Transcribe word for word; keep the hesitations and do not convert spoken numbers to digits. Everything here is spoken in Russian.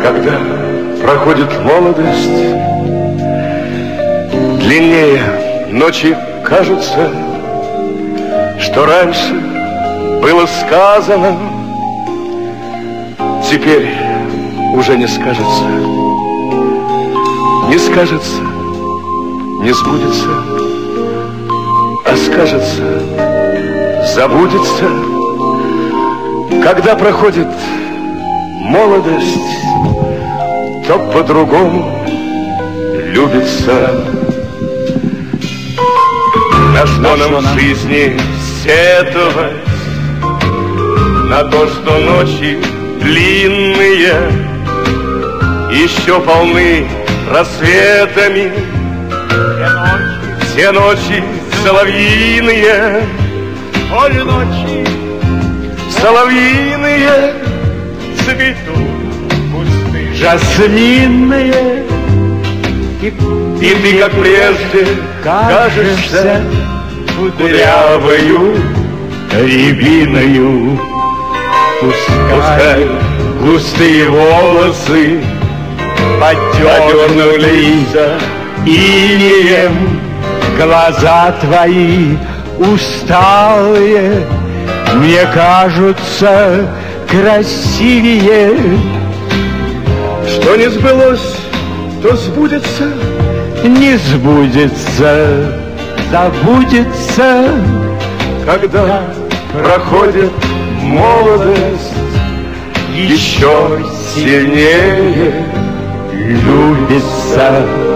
Когда проходит молодость, длиннее ночи кажутся, что раньше было сказано, теперь уже не скажется. Не скажется, не сбудется, а скажется, забудется. Когда проходит молодость, то по-другому любится. На что нам в жизни сетовать? На то, что ночи длинные еще полны рассветами. Все ночи соловьиные, Оль ночи соловьиные, цветут кусты жасминные. и, И ты, как прежде, кажешься кудрявою рябиною. Пускай густые волосы подернулись инеем, Глаза твои усталые мне кажутся красивее. что не сбылось, то сбудется. Не сбудется, забудется, Когда проходит молодость, еще сильнее любится.